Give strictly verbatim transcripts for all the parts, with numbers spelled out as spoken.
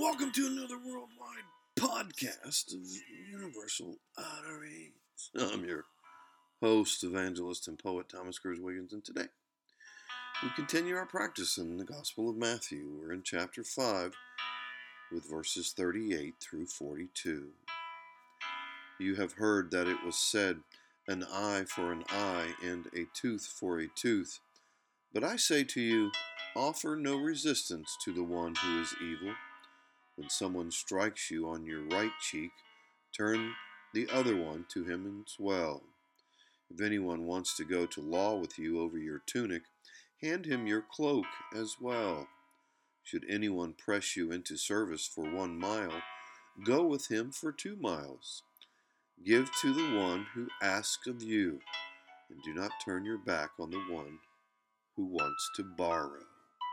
welcome to another worldwide podcast of Universal Utterings. I'm your host, evangelist, and poet Thomas Cruz Wiggins, and today we continue our practice in the Gospel of Matthew. We're in chapter five with verses thirty-eight through forty-two. You have heard that it was said, an eye for an eye and a tooth for a tooth. But I say to you, offer no resistance to the one who is evil. When someone strikes you on your right cheek, turn the other one to him as well. If anyone wants to go to law with you over your tunic, hand him your cloak as well. Should anyone press you into service for one mile, go with him for two miles. Give to the one who asks of you, and do not turn your back on the one who wants to borrow.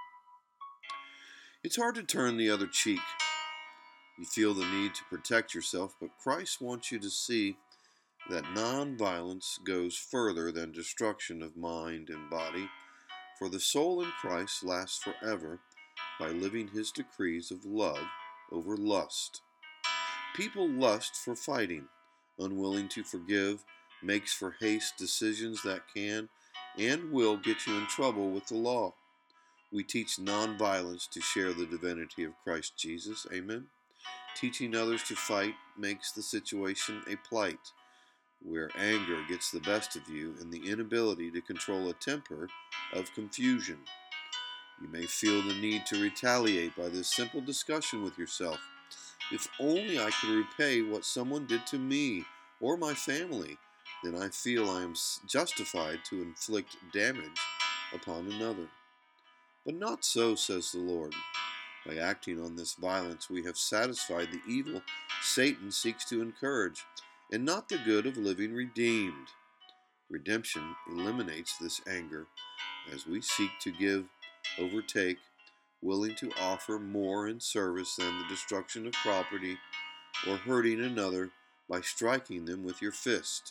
It's hard to turn the other cheek. You feel the need to protect yourself, but Christ wants you to see that nonviolence goes further than destruction of mind and body, for the soul in Christ lasts forever by living his decrees of love over lust. People lust for fighting, unwilling to forgive, makes for haste decisions that can and will get you in trouble with the law. We teach nonviolence to share the divinity of Christ Jesus. Amen. Teaching others to fight makes the situation a plight, where anger gets the best of you and the inability to control a temper of confusion. You may feel the need to retaliate by this simple discussion with yourself. If only I could repay what someone did to me or my family, then I feel I am justified to inflict damage upon another. But not so, says the Lord. By acting on this violence, we have satisfied the evil Satan seeks to encourage, and not the good of living redeemed. Redemption eliminates this anger, as we seek to give, overtake, willing to offer more in service than the destruction of property or hurting another by striking them with your fist.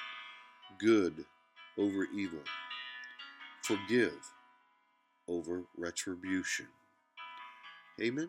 Good over evil. Forgive over retribution. Amen.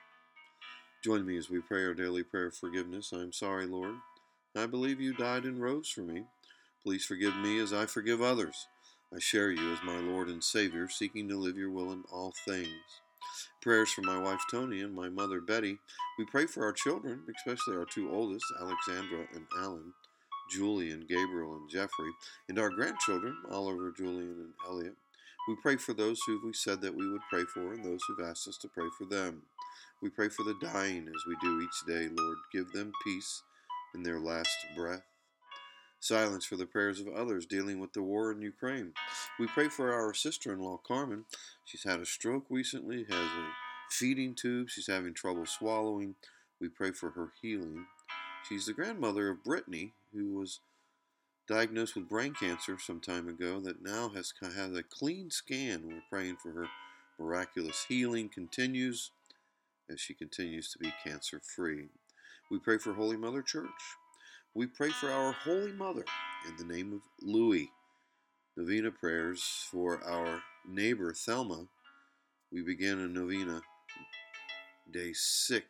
Join me as we pray our daily prayer of forgiveness. I am sorry, Lord. I believe you died and rose for me. Please forgive me as I forgive others. I share you as my Lord and Savior, seeking to live your will in all things. Prayers for my wife Tony and my mother Betty. We pray for our children, especially our two oldest, Alexandra and Alan, Julian, Gabriel, and Jeffrey, and our grandchildren, Oliver, Julian, and Elliot. We pray for those who we said that we would pray for and those who've asked us to pray for them. We pray for the dying as we do each day, Lord. Give them peace in their last breath. Silence for the prayers of others dealing with the war in Ukraine. We pray for our sister-in-law, Carmen. She's had a stroke recently, has a feeding tube. She's having trouble swallowing. We pray for her healing. She's the grandmother of Brittany, who was diagnosed with brain cancer some time ago, that now has has a clean scan. We're praying for her miraculous healing continues as she continues to be cancer-free. We pray for Holy Mother Church. We pray for our Holy Mother in the name of Louis. Novena prayers for our neighbor Thelma. We begin a novena day six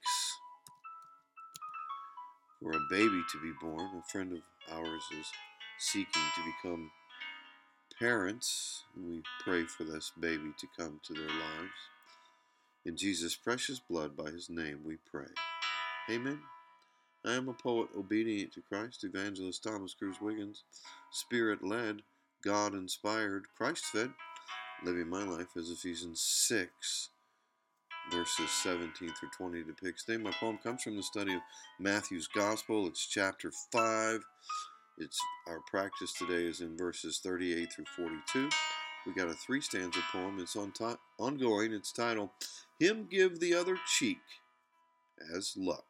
for a baby to be born. A friend of ours is seeking to become parents. We pray for this baby to come to their lives. In Jesus' precious blood, by his name, we pray. Amen. I am a poet obedient to Christ, evangelist Thomas Cruz Wiggins, Spirit-led, God-inspired, Christ-fed, living my life as Ephesians six, verses seventeen through twenty depicts. Today my poem comes from the study of Matthew's Gospel. It's chapter five. It's our practice today is in verses thirty-eight through forty-two. We got a three-stanza poem. It's on t- ongoing. It's titled, Him Give the Other Cheek as Luck.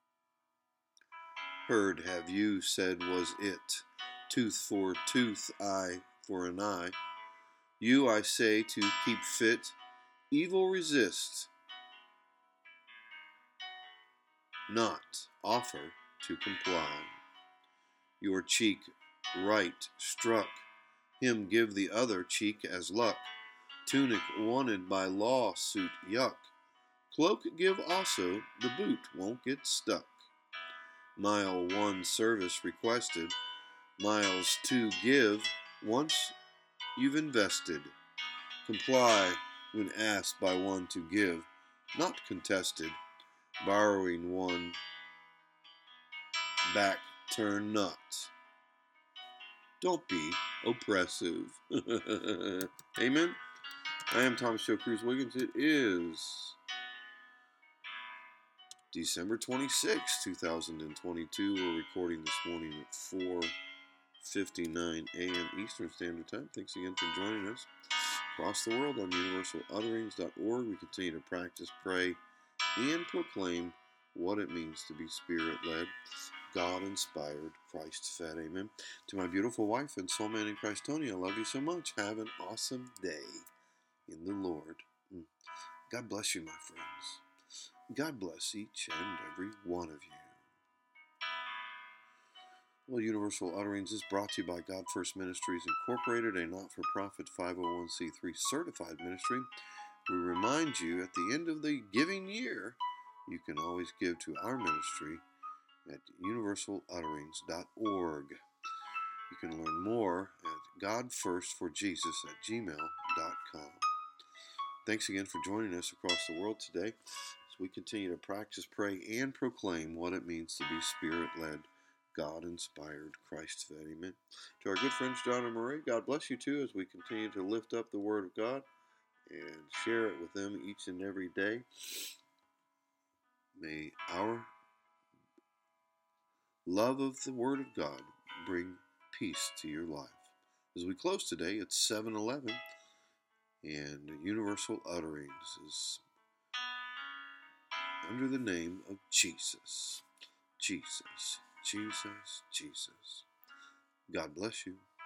Heard have you, said was it, tooth for tooth, eye for an eye. You, I say, to keep fit, evil resist, not offer to comply. Your cheek right struck, him give the other cheek as luck. Tunic wanted by lawsuit yuck, Cloak give also, the boot won't get stuck. Mile one service requested. Miles two give once you've invested. Comply when asked by one to give, not contested. Borrowing one back turn not. Don't be oppressive. Amen. I am Thomas Joe Cruz Wiggins. It is December twenty-sixth, two thousand twenty-two. We're recording this morning at four fifty-nine a.m. Eastern Standard Time. Thanks again for joining us across the world on universal utterings dot org. We continue to practice, pray, and proclaim what it means to be Spirit-led, God-inspired, Christ-fed. Amen. To my beautiful wife and soulmate in Christ, Tony, I love you so much. Have an awesome day in the Lord. God bless you, my friends. God bless each and every one of you. Well, Universal Utterings is brought to you by God First Ministries Incorporated, a not-for-profit five oh one c three certified ministry. We remind you at the end of the giving year, you can always give to our ministry at universal utterings dot org. You can learn more at god first for jesus at gmail dot com. Thanks again for joining us across the world today as we continue to practice, pray, and proclaim what it means to be Spirit-led, God-inspired, Christ-fed. Amen. To our good friends John and Marie, God bless you too as we continue to lift up the Word of God and share it with them each and every day. May our love of the Word of God bring peace to your life. As we close today, it's seven eleven, and Universal Utterings is under the name of Jesus. Jesus, Jesus, Jesus. God bless you.